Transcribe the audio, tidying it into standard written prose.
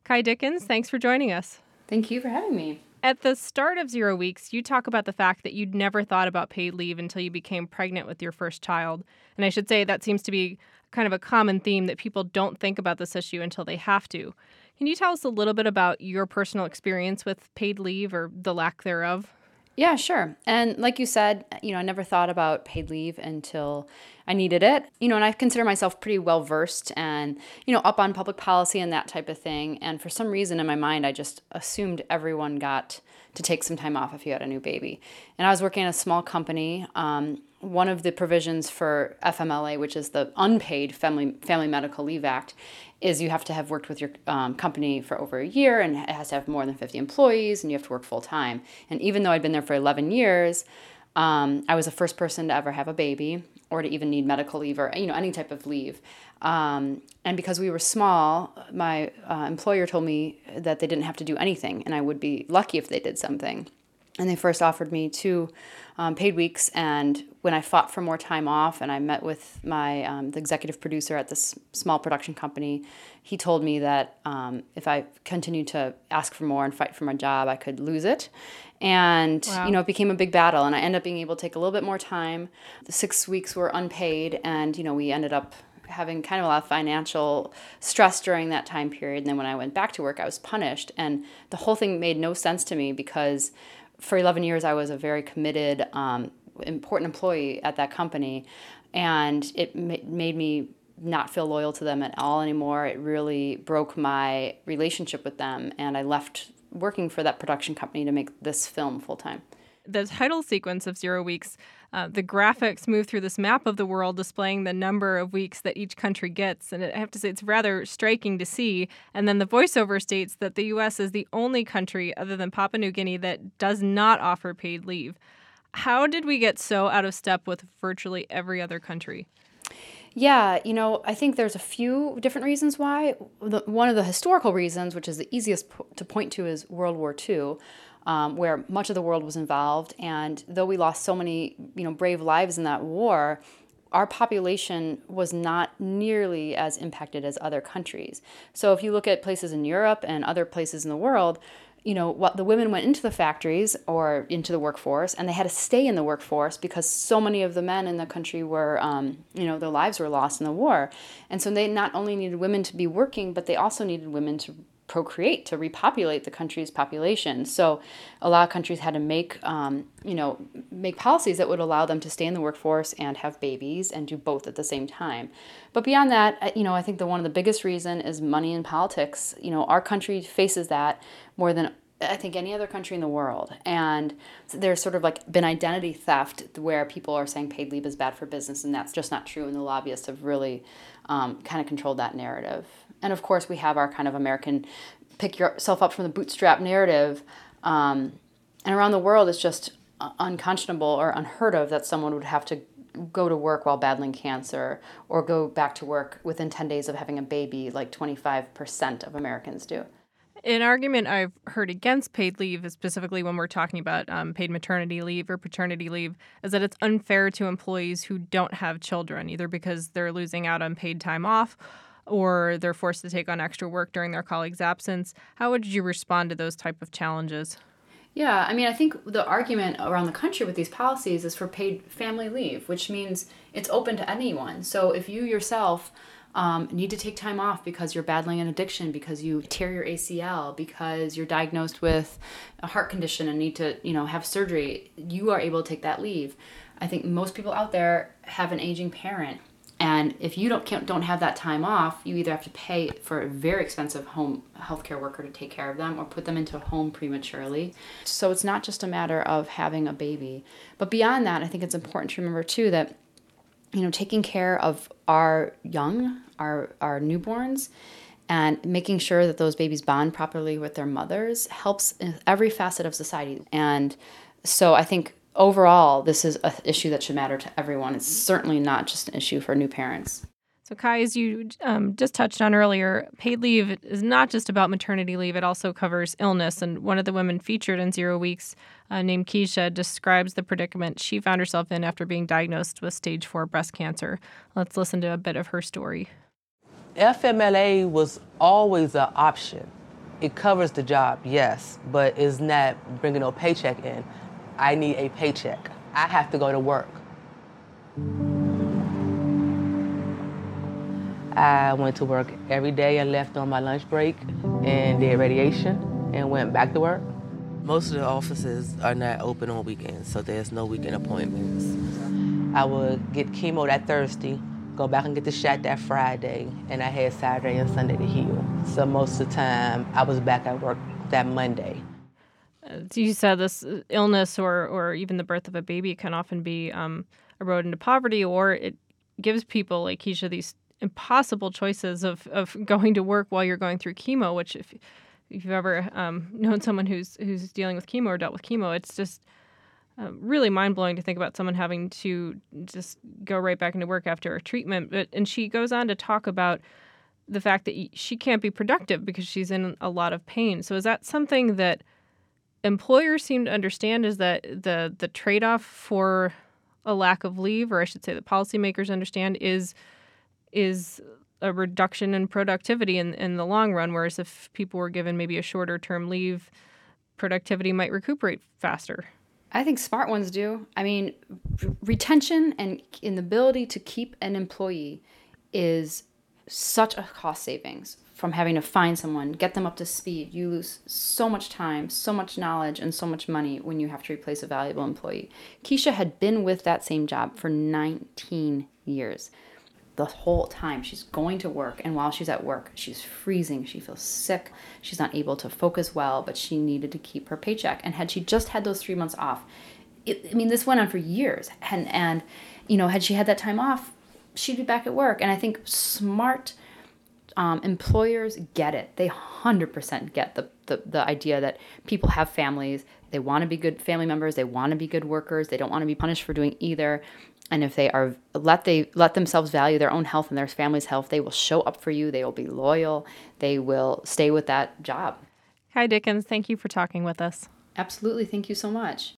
Kai Dickens, thanks for joining us. Thank you for having me. At the start of 0 Weeks, you talk about the fact that you'd never thought about paid leave until you became pregnant with your first child. And I should say that seems to be kind of a common theme, that people don't think about this issue until they have to. Can you tell us a little bit about your personal experience with paid leave or the lack thereof? Yeah, sure. And like you said, I never thought about paid leave until I needed it. And I consider myself pretty well versed and, up on public policy and that type of thing. And for some reason in my mind, I just assumed everyone got to take some time off if you had a new baby. And I was working in a small company. One of the provisions for FMLA, which is the Unpaid Family Medical Leave Act, is you have to have worked with your company for over a year, and it has to have more than 50 employees, and you have to work full time. And even though I'd been there for 11 years, I was the first person to ever have a baby or to even need medical leave or any type of leave. And because we were small, my employer told me that they didn't have to do anything, and I would be lucky if they did something. And they first offered me 2 paid weeks, and when I fought for more time off and I met with my the executive producer at this small production company, he told me that if I continued to ask for more and fight for my job, I could lose it. And, Wow. It became a big battle, and I ended up being able to take a little bit more time. The 6 weeks were unpaid, and, we ended up having kind of a lot of financial stress during that time period. And then when I went back to work, I was punished. And the whole thing made no sense to me because for 11 years, I was a very committed, important employee at that company, and it made me not feel loyal to them at all anymore. It really broke my relationship with them, and I left working for that production company to make this film full time. The title sequence of 0 Weeks, the graphics move through this map of the world displaying the number of weeks that each country gets. And I have to say, it's rather striking to see. And then the voiceover states that the U.S. is the only country other than Papua New Guinea that does not offer paid leave. How did we get so out of step with virtually every other country? Yeah, I think there's a few different reasons why. One of the historical reasons, which is the easiest to point to, is World War II. Where much of the world was involved. And though we lost so many, brave lives in that war, our population was not nearly as impacted as other countries. So if you look at places in Europe and other places in the world, what the women went into the factories or into the workforce, and they had to stay in the workforce because so many of the men in the country were, their lives were lost in the war. And so they not only needed women to be working, but they also needed women to procreate, to repopulate the country's population. So a lot of countries had to make policies that would allow them to stay in the workforce and have babies and do both at the same time. But beyond that, I think one of the biggest reason is money in politics. Our country faces that more than I think any other country in the world. And there's sort of been identity theft where people are saying paid leave is bad for business, and that's just not true. And the lobbyists have really kind of controlled that narrative. And of course, we have our kind of American pick yourself up from the bootstrap narrative. And around the world, it's just unconscionable or unheard of that someone would have to go to work while battling cancer or go back to work within 10 days of having a baby, like 25% of Americans do. An argument I've heard against paid leave, specifically when we're talking about paid maternity leave or paternity leave, is that it's unfair to employees who don't have children, either because they're losing out on paid time off or they're forced to take on extra work during their colleague's absence. How would you respond to those type of challenges? Yeah, I think the argument around the country with these policies is for paid family leave, which means it's open to anyone. So if you yourself need to take time off because you're battling an addiction, because you tear your ACL, because you're diagnosed with a heart condition and need to, have surgery, you are able to take that leave. I think most people out there have an aging parent. And if you don't have that time off, you either have to pay for a very expensive home healthcare worker to take care of them or put them into a home prematurely. So it's not just a matter of having a baby. But beyond that, I think it's important to remember, too, that taking care of our young, our newborns, and making sure that those babies bond properly with their mothers helps in every facet of society. And so I think overall, this is an issue that should matter to everyone. It's certainly not just an issue for new parents. So, Kai, as you just touched on earlier, paid leave is not just about maternity leave. It also covers illness. And one of the women featured in 0 Weeks, named Keisha, describes the predicament she found herself in after being diagnosed with stage 4 breast cancer. Let's listen to a bit of her story. FMLA was always an option. It covers the job, yes, but it's not bringing no paycheck in. I need a paycheck. I have to go to work. I went to work every day and left on my lunch break and did radiation and went back to work. Most of the offices are not open on weekends, so there's no weekend appointments. I would get chemo that Thursday, go back and get the shot that Friday, and I had Saturday and Sunday to heal. So most of the time, I was back at work that Monday. You said this illness or even the birth of a baby can often be a road into poverty, or it gives people like Keisha these impossible choices of going to work while you're going through chemo, which if you've ever known someone who's dealing with chemo or dealt with chemo, it's just really mind-blowing to think about someone having to just go right back into work after a treatment. And she goes on to talk about the fact that she can't be productive because she's in a lot of pain. So is that something that employers seem to understand, is that the trade-off for a lack of leave, or I should say the policymakers understand, is a reduction in productivity in the long run, whereas if people were given maybe a shorter term leave, productivity might recuperate faster? I think smart ones do. I mean, retention and the ability to keep an employee is such a cost savings from having to find someone, get them up to speed. You lose so much time, so much knowledge, and so much money when you have to replace a valuable employee. Keisha had been with that same job for 19 years. The whole time she's going to work, and while she's at work, she's freezing, she feels sick, she's not able to focus well, but she needed to keep her paycheck. And had she just had those 3 months off, this went on for years, and had she had that time off, she'd be back at work. And I think smart employers get it. They 100% get the idea that people have families, they want to be good family members, they want to be good workers, they don't want to be punished for doing either. And if they are let themselves value their own health and their family's health, they will show up for you. They will be loyal. They will stay with that job. Kai Dickens, thank you for talking with us. Absolutely. Thank you so much.